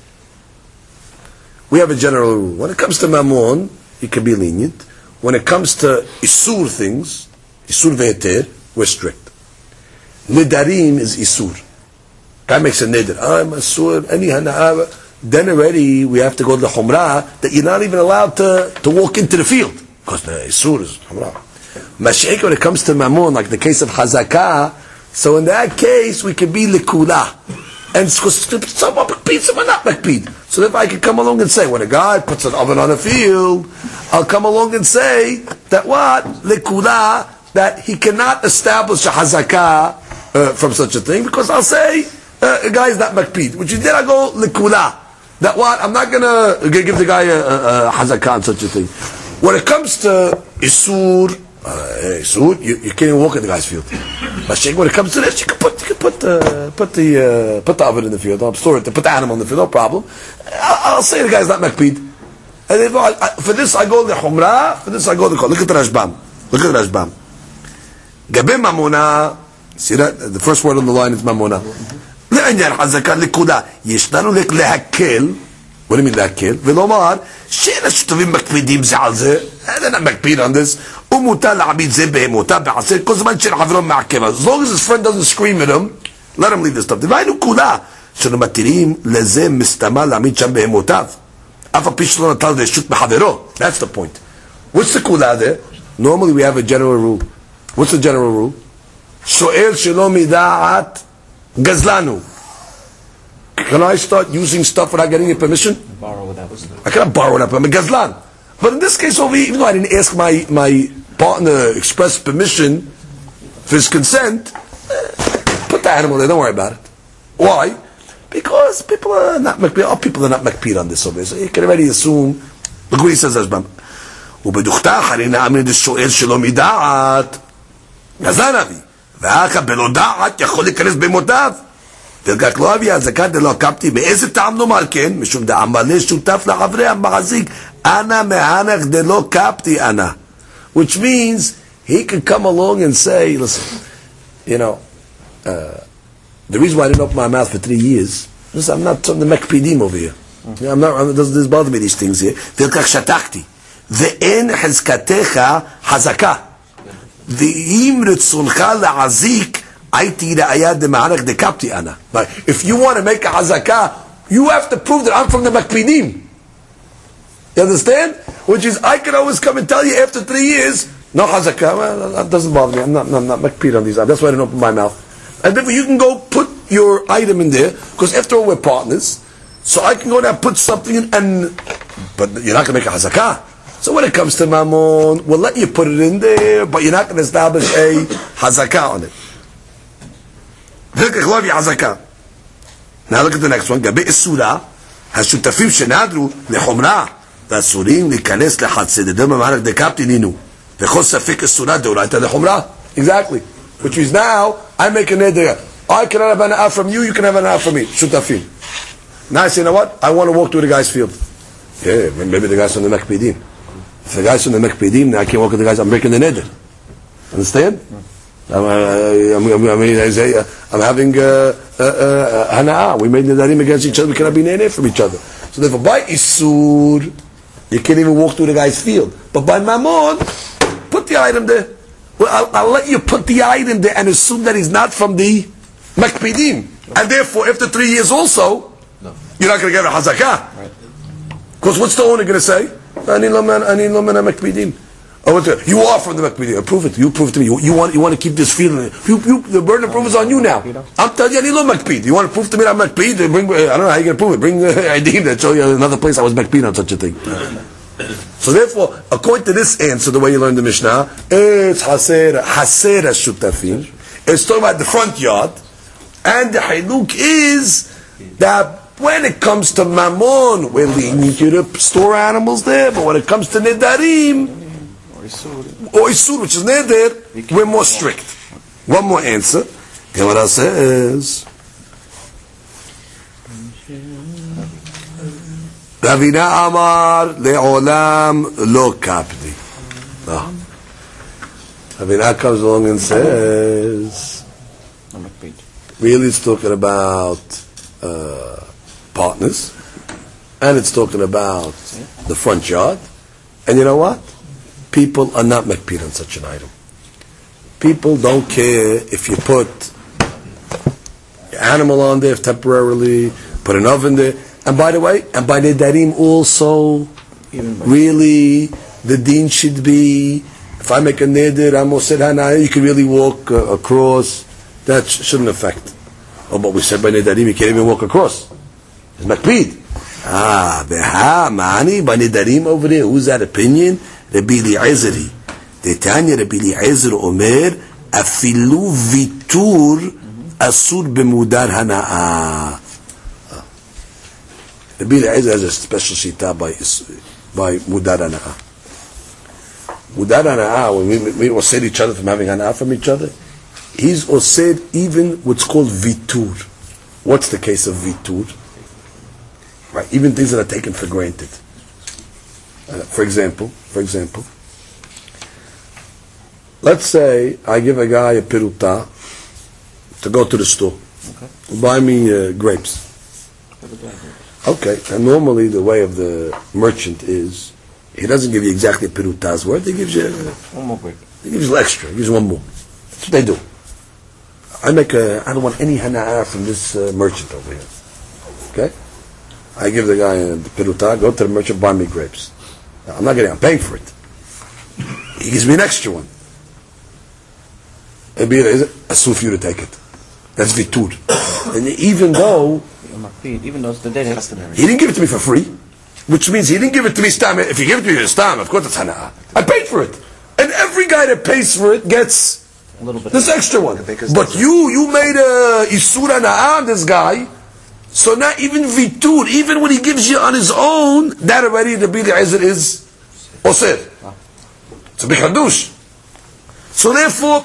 We have a general rule. When it comes to mamun, you can be lenient. When it comes to isur things, isur ve'eter, we're strict. Nidarim is isur. Guy makes a neder. I'm asur, any hana'ah. Then already we have to go to the humrah that you're not even allowed to walk into the field. Because the isur is humrah. Mashiach, when it comes to mamun, like the case of hazakah, so in that case we can be likula. And because some are makpid, some are not makpid. So if I could come along and say, when a guy puts an oven on a field, I'll come along and say that what? Likula, that he cannot establish a hazakah from such a thing, because I'll say, a guy is not makpid. Which is, then I go likula. That what? I'm not going to give the guy a hazakah on such a thing. When it comes to isur, you can't even walk in the guy's field. But when it comes to this, you can put the oven in the field, I'll store it, put the animal in the field, no problem. I'll say the guy's not makpid. And for this I go the humrah, for this I go the look at the Rashbam. Gabe mamona. See that? The first word on the line is mamona. לעניין חזקה נקודה. יש לנו להקל. What do you mean להקל? ולומר, שאין השותפים מקפידים זה על זה. אין מקפיד on this. ומותר להעמיד זה בהמותה בעשה. כל זמן של חברו מעכב. As long as his friend doesn't scream at him, let him leave this stuff. דברי נקודה. שאנו מתירים לזה מסתמה להעמיד שם בהמותיו. אף הפי שלא נטל רשות מחברו. That's the point. What's the kula there? Normally we have a general rule. What's the general rule? שואל שלא מדעת גזלנו. Can I start using stuff without getting your permission? Borrow without permission. I cannot borrow without permission. Gazlan. But in this case over here, even though I didn't ask my partner express permission for his consent, put the animal there, don't worry about it. Why? Because people are not makpid on this over here. So you can already assume, look what he says, Ashbam. ובדוכתה חרינה אמין שואל שלא מדעת גזלן אבי ואחר בלא דעת יכול להיכנס במותיו ולכך לא אבי הזקה דלא קפתי מאיזה טעם נאמר כן משום דעמלה שותף לחברי המחזיק אנא מהנך דלא קפתי אנא which means he can come along and say listen you know the reason why I didn't open my mouth for 3 years is I'm not on the מקפידים over here I'm not, it doesn't bother me these things here ולכך שתקתי ואין חזקתך חזקה ואם רצונך להזיק הייתי ראיה דמענך דקפתי אנא if you want to make a חזקה you have to prove that I'm from the מקפידים you understand? Which is I can always come and tell you after 3 years no חזקה well, that doesn't bother me I'm not מקפיד on these that's why I didn't open my mouth and therefore you can go put your item in there because after all we're partners so I can go there and put something in and but you're not going to make a xazakah. So when it comes to Mammon, we'll let you put it in there, but you're not going to establish a Hazakah on it. Now look at the next one. Gabi Isura, השותפים שנדרו לחומרה, ואסורים להיכנס לחצדדם במענק דקפתי נינו. וכל ספק Isura דאורייתא לחומרה. Exactly. Which means now, I make a neder. I cannot have an out from you, you can have an out from me. Shutafim. Now I say, you know what? I want to walk through the guy's field. Yeah, maybe the guy's on the Makpidim. If the guy's on the Makpidim, then I can't walk with the guys, I'm breaking the neder. Understand? I'm having hana'ah. We made nedarim against each other. We cannot be neder from each other. So therefore, by Isur, you can't even walk through the guy's field. But by Mammon, put the item there. Well, I'll let you put the item there and assume that he's not from the Makpidim. And therefore, after 3 years also, you're not going to get a Hazakah. Because what's the owner going to say? Ani lo min Makpidim. You are from the Makpidim. Prove it. You prove it to me. You want to keep this feeling. The burden of proof is on you now. I'm telling you, Ani lo Makpid. You want to prove to me that I'm Makpid? I don't know how you're going to prove it. Bring ID that show you another place I was Makpid on such a thing. So therefore, according to this answer, the way you learned the Mishnah, it's Haser Shutafim. It's talking about the front yard. And the Hiluk is that when it comes to Mammon, we're lenient you to store animals there, but when it comes to Nedarim, or Isur, which is Neder, we're more strict. One more answer. Gemara says, Ravina Amar le'olam lo kapdi. Ravina comes along and says, really it's talking about partners, and it's talking about the front yard, and you know what? People are not makpid on such an item. People don't care if you put an animal on there temporarily, put an oven there, and by the way, and by Nedarim also, really, the deen should be, if I make a neder, I'm osir hanaya, you can really walk across, that shouldn't affect. Oh, but we said by Nedarim, you can't even walk across. It's Makpid. Beha, Mani, by Nedarim over there, who's that opinion? Rabbi Eliezer. Detanya Rabbi Eliezer Omer, afilu vitur asur b'mudar hana'ah. Rabbi Eliezer has a special shita by mudar hana'ah. Mudar hana'ah, when we osir each other from having hana'ah from each other, he's osir even what's called vitur. What's the case of vitur? Right, even things that are taken for granted. For example, let's say I give a guy a piruta to go to the store. Okay. Buy me grapes. Okay, and normally the way of the merchant is he doesn't give you exactly a piruta's worth. He gives you one more grape. He gives you extra. He gives you one more. That's what they do. I don't want any hana'ah from this merchant over here. Okay? I give the guy the piruta, go to the merchant, buy me grapes. Now, I'm paying for it. He gives me an extra one. It'd be asur for you to take it. That's vitur. And even though it's the day customary, he didn't give it to me for free, which means he didn't give it to me stam. If he gave it to me stam, of course it's hana'ah. I paid for it. And every guy that pays for it gets a little bit this extra one. But you made a isur hana'ah on this guy, so not even vitur, even when he gives you on his own, that already the bili izr is osir. It's a big hadush. So therefore,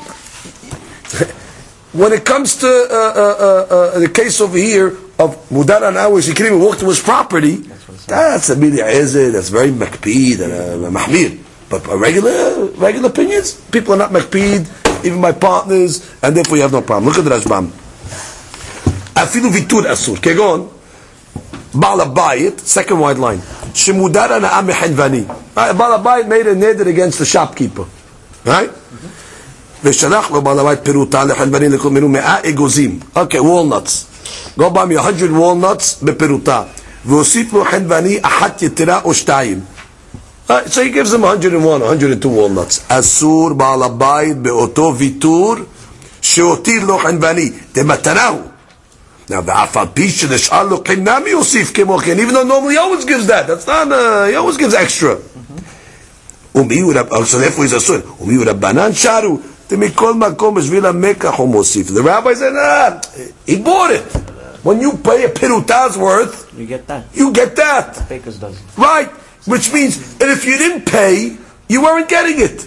when it comes to the case over here of mudar hana'ah, where he can't even walk to his property, that's a bili izr, that's very makpid and mahmir. But regular opinions, people are not makpid, even my partners, and therefore you have no problem. Look at the Rashbam. Afilu vitur asur. Kegon, Ba'al Abayit, second white line. Shemudar hana'ah mehenvani. Ba'al Abayit made a neder against the shopkeeper. Right? V'shalach lo Ba'al Abayit piruta lehenvani lekol minu me'a egozim. Okay, walnuts. Go buy me 100 walnuts bepiruta. V'osif lo henvani ahat yetira o shtayim. So he gives them 101, 102 walnuts. Asur Ba'al Abayit be'oto vitur sheotir lo henvani. Tematanahu. Now the afal pish the shal lo qinami yosif kemochen. Even though normally he always gives that. That's not. He always gives extra. So therefore he's asur. Banan sharu. Temikol makom b'shvil hamekach homosif. The rabbi said, he bought it. When you pay a piruta's worth, you get that. You get that. The bakers does. Right. Which means that if you didn't pay, you weren't getting it.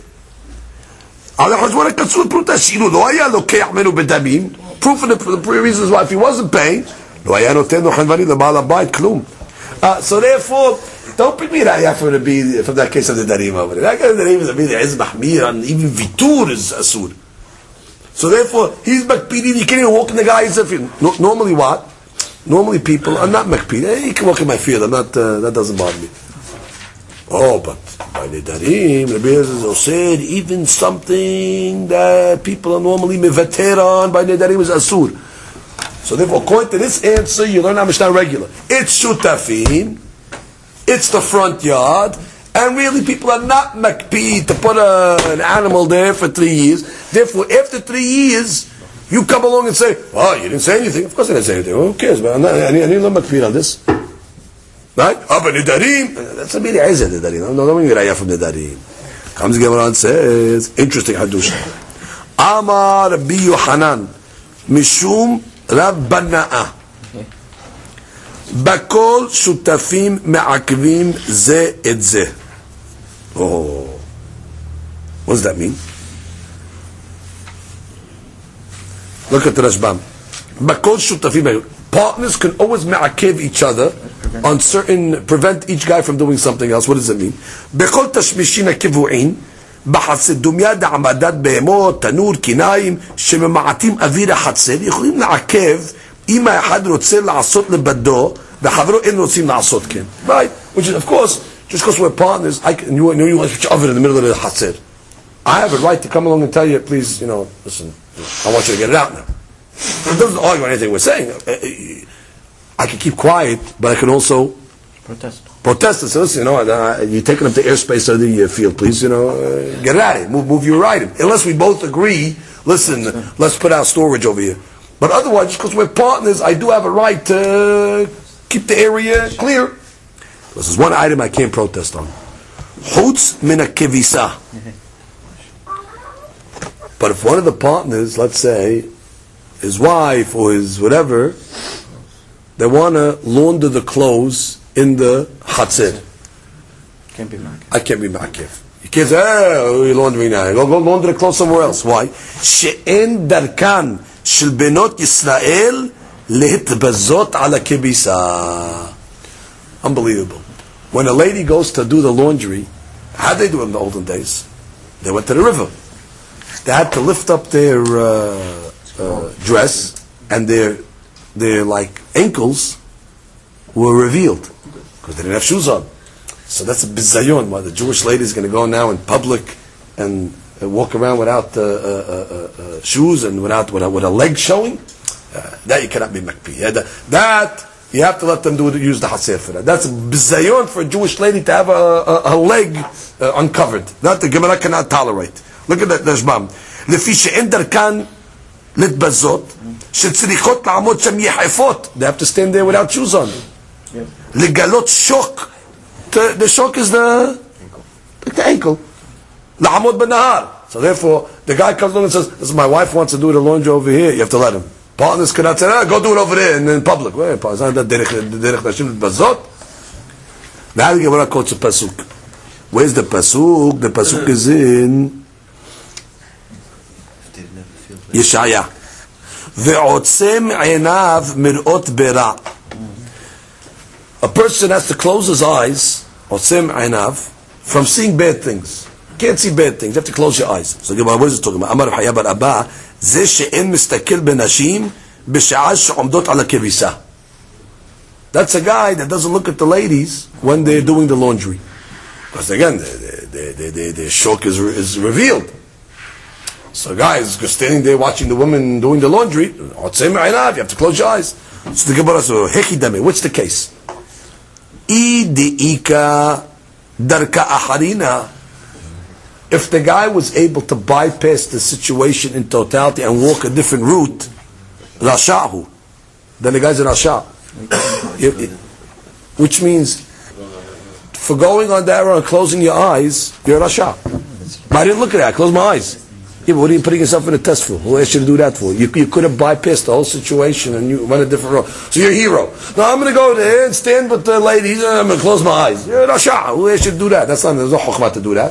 Proof of the reasons why if he wasn't paying, so therefore, don't bring me that for to be from that case of the darim over there. That guy the name is mahmir and even vitur is asur. So therefore, he's makpidi. He can't even walk in the guy's field. Normally, what? Normally, people are not makpidi. Hey, you can walk in my field. I'm not. That doesn't bother me. Oh, but by nedarim, Rabbi Elazar said even something that people are normally mevater on by nedarim is asur. So therefore, according to this answer, you learn how much not regular. It's shutafim, it's the front yard, and really people are not makpid to put an animal there for 3 years. Therefore, after 3 years, you come along and say, "Oh, you didn't say anything." Of course, I didn't say anything. Who cares? Man? I need no makpid on this. Right? But nedarim, that's a bit easy, nedarim. I'm not going to get from nedarim. Comes the Gemara and says, interesting hadush. Amar Rabbi Yohanan, Mishum Rav Bana'ah. Bakol shutafim me'akvim ze et ze. Oh. What does that mean? Look at the Rashbam. Bakol shutafim. Partners can always ma'akev each other on prevent each guy from doing something else. What does it mean? Bechol tashmishin hakivu'in בחצר דומיה דעמדת בהמות, תנור, קיניים, שממעטים אוויר החצר, יכולים לעכב אם האחד רוצה לעשות לבדו, וחברו אין רוצים לעשות כן. Right? Which is, of course, just because we're partners, you want to put your oven in the middle of the חצר. I have a right to come along and tell you, please, listen, I want you to get it out now. It doesn't argue anything we're saying. I can keep quiet, but I can also protest and say, listen, you're taking up the airspace of the field, please, get it out of here, move your item. Unless we both agree, listen, let's put our storage over here. But otherwise, just because we're partners, I do have a right to keep the area clear. This is one item I can't protest on. Chutz min hakevisa. But if one of the partners, let's say, his wife or his whatever, they want to launder the clothes in the chatzir. I can't be ma'akev. You can't say, hey, you're laundering now. Go launder the clothes somewhere else. Why? She'en darkan shel benot Yisrael lehitbazot ala kibisa. Unbelievable. When a lady goes to do the laundry, how did they do it in the olden days? They went to the river. they had to lift up their dress, and their like ankles were revealed because they didn't have shoes on. So that's a bizayon. Why the Jewish lady is going to go now in public and walk around without shoes and with a leg showing? That you cannot be makpi. That you have to let them use the hasir for that. That's a bizayon for a Jewish lady to have a leg uncovered. That the Gemara cannot tolerate. Look at that Rashbam. לפי שאין דרכן להתבזות, שצריכות לעמוד שם יחפות. They have to stand there without shoes on. לגלות שוק. The shok is the ankle. לעמוד בנהר. So therefore, the guy comes along and says, "Listen, my wife wants to do the laundry over here." You have to let him. Partners cannot say, "Go do it over there in public." Wait, is that derech nashim להתבזות? Now the Gemara quotes a pasuk. Where's the pasuk? The pasuk is in Yeshaya. ועוצם עיניו מראות ברע. A person has to close his eyes, עוצם עיניו, from seeing bad things. You can't see bad things. You have to close your eyes. So what is it talking about? אמר חיה בר אבא, זה שאין מסתכל בנשים בשעה שעומדות על הכביסה. That's a guy that doesn't look at the ladies when they're doing the laundry. Because again, the shok is revealed. So a guy is standing there watching the woman doing the laundry. You have to close your eyes. So the Gemara says, "Hekidame." What's the case? If the guy was able to bypass the situation in totality and walk a different route, rashahu, then the guy's a rasha. Which means, for going on that road and closing your eyes, you're a rasha. But I didn't look at that. I closed my eyes. Yeah, but what are you putting yourself in a test for? Who asked you to do that for? You could have bypassed the whole situation and you went a different road. So you're a hero. No, I'm going to go there and stand with the ladies and I'm going to close my eyes. You're a rasha. Who asked you to do that? There's no chokhmah to do that.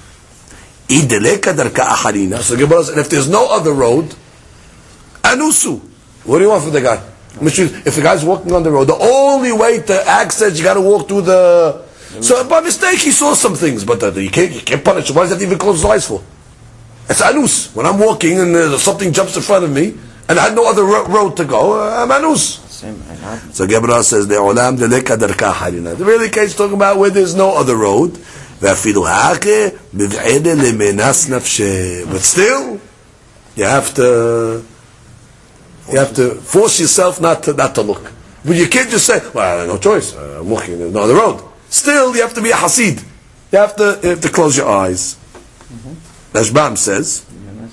So Gemara said, if there's no other road, anusu. What do you want for the guy? If the guy's walking on the road, the only way to access, you got to walk through the... So by mistake, he saw some things, but you can't punish him. Why does that even close his eyes for? It's anus. When I'm walking and something jumps in front of me, and I had no other road to go, I'm anus. So Gemara says, the really case talking about where there's no other road. But still, you have to force yourself not to look. But you can't just say, well, no choice, I'm walking on the other road. Still, you have to be a hasid. You have to close your eyes. Rashbam says,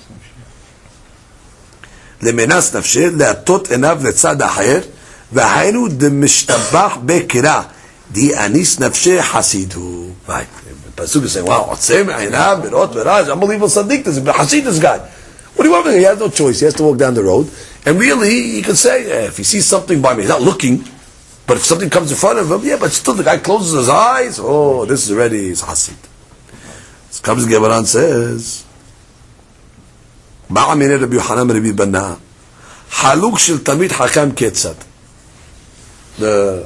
למנס נפשי, להטות עיניו לצד אחר, והיינו דמשתבח בקרא, די אניס נפשי חסיד הוא. Right. Pasuk is saying, wow, עוצם עיניו, בנות ורע, unbelievable tzaddik, this Hasid, this guy. What do you want from him? He has no choice. He has to walk down the road. And really, he can say, if he sees something by me, he's not looking, but if something comes in front of him, yeah, but still the guy closes his eyes, oh, this is already his Hasid. So comes the Gemara and says, בא מיני רבי יוחנן רבי בנה, חלוק של תלמיד חכם כיצד. The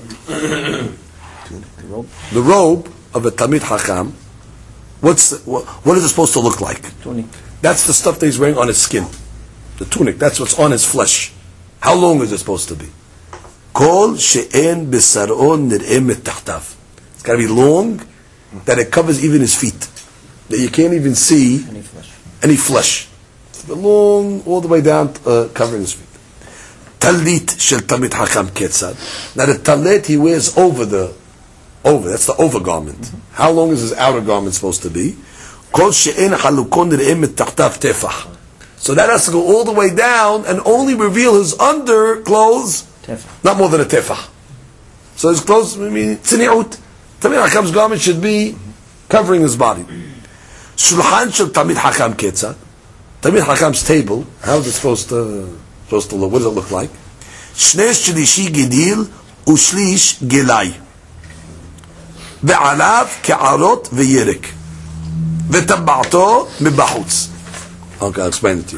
robe of a Talmid Chacham, what is it supposed to look like? Tunic. That's the stuff that he's wearing on his skin. The tunic, that's what's on his flesh. How long is it supposed to be? Kol she'en b'sar'on nir'em et tahtav. It's got to be long, that it covers even his feet. That you can't even see any flesh. It's long, all the way down, covering his feet. Talit shel Talmid Chacham ketzad. Now the talit he wears over, that's the overgarment. How long is his outer garment supposed to be? Kol she'en halukon nir'em et tahtav tefah. So that has to go all the way down and only reveal his underclothes, not more than a tefah. So his clothes, tzini'ut. Talmid Hakam's garment should be covering his body. Shulchan shel Talmid Hakam ketzad. Talmid Hakam's table, how is it supposed to look? What does it look like? Shnei shlishi gedil ushlish gelai. Ve'alav ke'arot ve'yerek. Ve'tabba'to mibahutz. Okay, I'll explain it to you.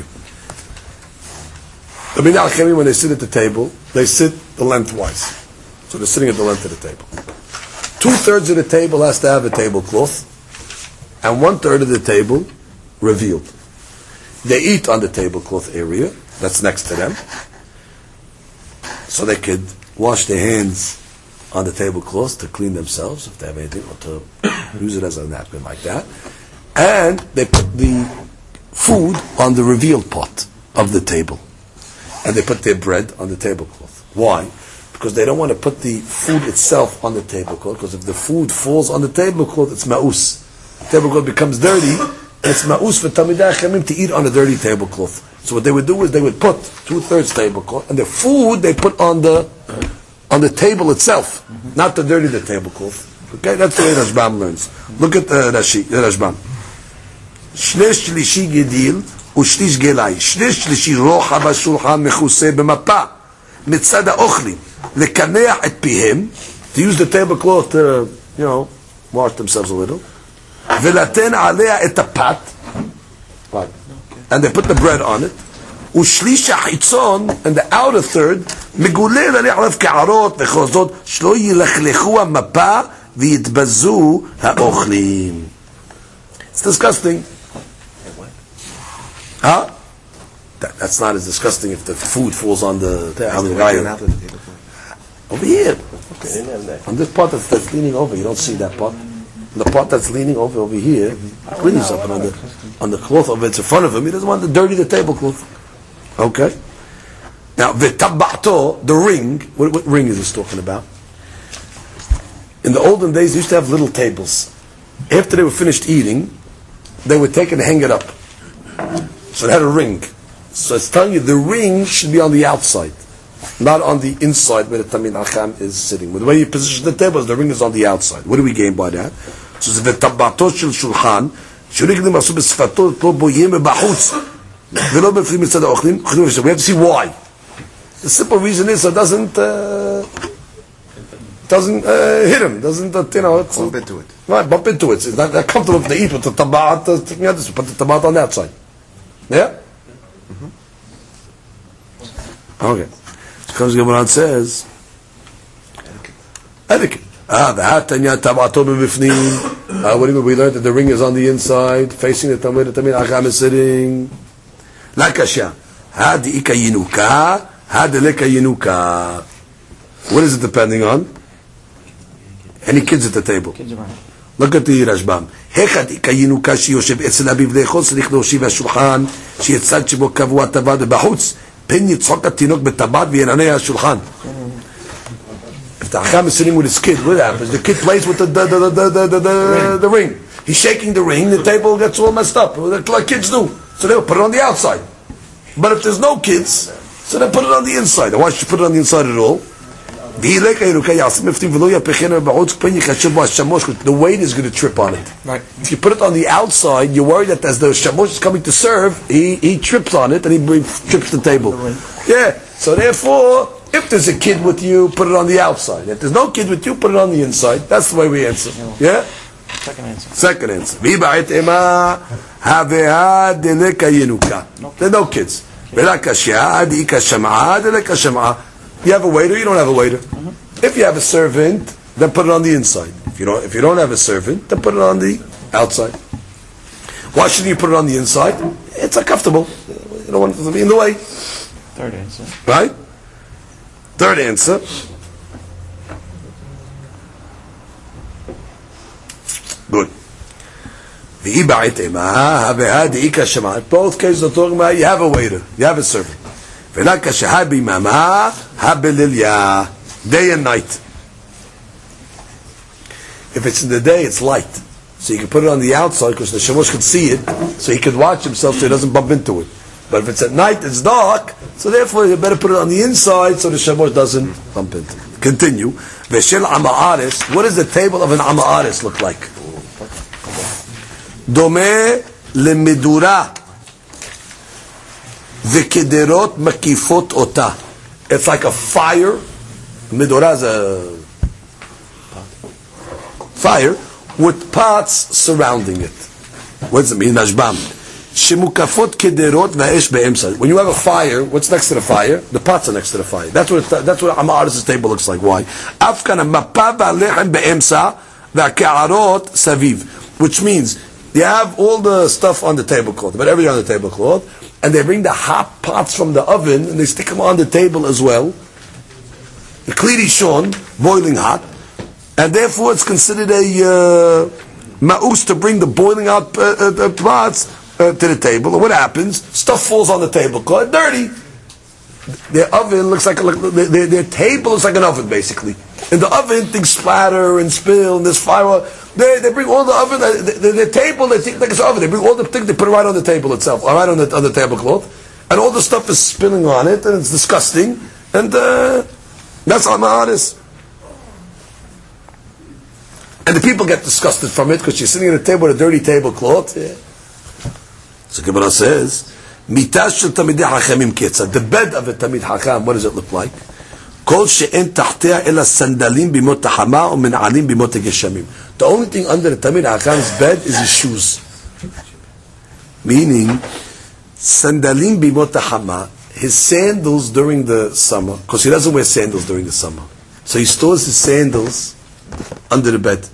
The Talmidei Chachamim, when they sit at the table, they sit the lengthwise. So they're sitting at the length of the table. 2/3 of the table has to have a tablecloth, and 1/3 of the table revealed. They eat on the tablecloth area that's next to them, so they could wash their hands on the tablecloth to clean themselves if they have anything, or to use it as a napkin like that. And they put the food on the revealed pot of the table, and they put their bread on the tablecloth. Why? Because they don't want to put the food itself on the tablecloth, because if the food falls on the tablecloth, it's ma'us. The tablecloth becomes dirty, and it's ma'us for Talmidei Chachamim to eat on a dirty tablecloth. So what they would do is they would put 2/3 tablecloth, and the food they put on the table itself, not to dirty the tablecloth. Okay, that's the way Rashbam learns. Look at Rashbam. Shlish shlishi gedil ushlish gelai. Shlish shlishi rocha b'shulchan mechuseh b'mapa mitzad ha'ochlim lekaneach et pihem, to use the tablecloth to, wash themselves a little. V'laten alea et apat, and they put the bread on it. Ushlish hachitzon, and the outer third megulel alei ka'arot v'chozot shlo yilechlechu ha'mapa v'yitbazu ha'ochlim. It's disgusting. Huh? That's not as disgusting if the food falls on the over here. Okay. On this part that's leaning over, you don't see that part. The part that's leaning over here, cleans up, and on the cloth of it's in front of him, he doesn't want to dirty the tablecloth. Okay. Now the tabato, the ring. What ring is this talking about? In the olden days, they used to have little tables. After they were finished eating, they would take it and hang it up. So it had a ring. So it's telling you the ring should be on the outside, not on the inside where the Talmidei Chacham is sitting. But the way you position the table, the ring is on the outside. What do we gain by that? So it's v'tabato shel shulchan shurigdim asu b'sfato to boyim b'bachutz v'lo b'frim mitzad ha'ochlim. We have to see why. The simple reason is so it doesn't hit him, doesn't bump into it. Right, bump into it. It's not that comfortable to eat with the tabat. Put the tabat on the outside. Yeah. Okay. So comes Gemara and says, etiquette. What do you mean? We learned that the ring is on the inside, facing the Talmidei Chacham is sitting. La kasha. Had ika yinuka, had leka yinuka. What is it depending on? Any kids at the table? Kids around. Look at the Rashbam. Hechad ika yinuka שיושב אצל אביו לאכול צריך להושיב השולחן שיצד שבו קבוע טבעת בחוץ. פן יצחוק התינוק בטבעת וינענע השולחן. If the Chacham is sitting with his kid, what happens? The kid plays with the ring. He's shaking the ring, the table gets all messed up, like kids do. So they'll put it on the outside. But if there's no kids, so they put it on the inside. Why should you put it on the inside at all? The weight is going to trip on it. Right. If you put it on the outside, you're worried that as the shamosh is coming to serve, he trips on it and he trips the table. Yeah. So therefore, if there's a kid with you, put it on the outside. If there's no kid with you, put it on the inside. That's the way we answer. Yeah? Second answer. Second answer. There's no kids. You have a waiter, you don't have a waiter. If you have a servant, then put it on the inside. If you don't have a servant, then put it on the outside. Why shouldn't you put it on the inside? It's uncomfortable. You don't want it to be in the way. Third answer. Right? Third answer. Good. In both cases are talking about you have a waiter, you have a servant. Day and night. If it's in the day, it's light. So you can put it on the outside because the shamosh can see it, so he can watch himself so he doesn't bump into it. But if it's at night, it's dark, so therefore you better put it on the inside so the shamosh doesn't bump into it. Continue. Veshel ama'aris. What does the table of an ama'aris look like? Dome lemedura v'kederot makifot ota. It's like a fire. Medura is a fire with pots surrounding it. What does it mean? Rashbam. Shemukafot kederot va'esh be'emsa. When you have a fire, what's next to the fire? The pots are next to the fire. That's what Ama'aris' table looks like. Why? Afkana mapa va'lechem be'emsa va'ka'arot saviv. Which means you have all the stuff on the tablecloth, about everything on the tablecloth, and they bring the hot pots from the oven and they stick them on the table as well. The kli rishon, boiling hot, and therefore it's considered a ma'us to bring the boiling hot pots to the table. And what happens? Stuff falls on the tablecloth, dirty. Their oven looks like their table looks like an oven basically. In the oven, things splatter and spill, and there's fire. They bring all the oven, the table. They think like it's an oven. They bring all the things, they put it right on the table itself, or right on the tablecloth, and all the stuff is spilling on it, and it's disgusting. And that's Amaris. And the people get disgusted from it because you're sitting at a table with a dirty tablecloth. Yeah. So Gemara says, "Mitash shel tamidei hachamim ketza." The bed of a tamid hacham, what does it look like? Kol she'en tachteh ela sandalim bimot hama or men'alim bimot geshamim. The only thing under the tamid hacham's bed is his shoes. Meaning, sandalim bimot hama, his sandals during the summer, because he doesn't wear sandals during the summer, so he stores his sandals under the bed.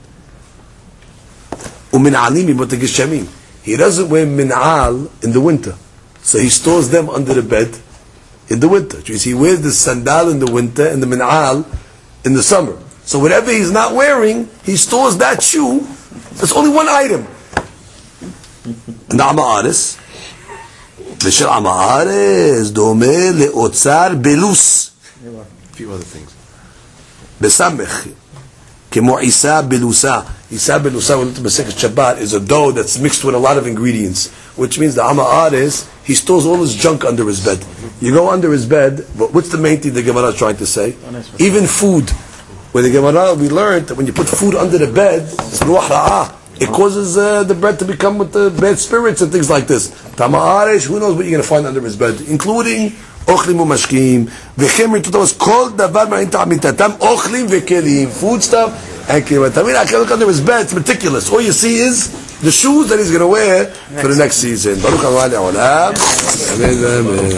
U'men'alim bimot geshamim. He doesn't wear min'al in the winter, so he stores them under the bed in the winter. He wears the sandal in the winter and the min'al in the summer. So whatever he's not wearing, he stores that shoe. There's only one item. And the Ama'aris, V'shel Ama'aris, Domeh le'otzar belus. A few other things. Besamech. Kemo Isa Belusa. Isa Belusa, when we look at Shabbat, is a dough that's mixed with a lot of ingredients, which means the Ama'aris, he stores all his junk under his bed. You go under his bed, but what's the main thing the Gemara is trying to say? Even food. Where the Gemara, we learned that when you put food under the bed, it's ruach ra'ah. It causes the bread to become with the bad spirits and things like this. Tama'aresh, who knows what you're going to find under his bed, including ochlim u'mashkim, v'chemri tutos, kol davar ma'in ta'amitatam, ochlim v'kelim, food stuff, and kelim. I mean, I can look under his bed, it's meticulous. All you see is the shoes that he's going to wear for the next season. Baruch Adonai Le'olam. Amen.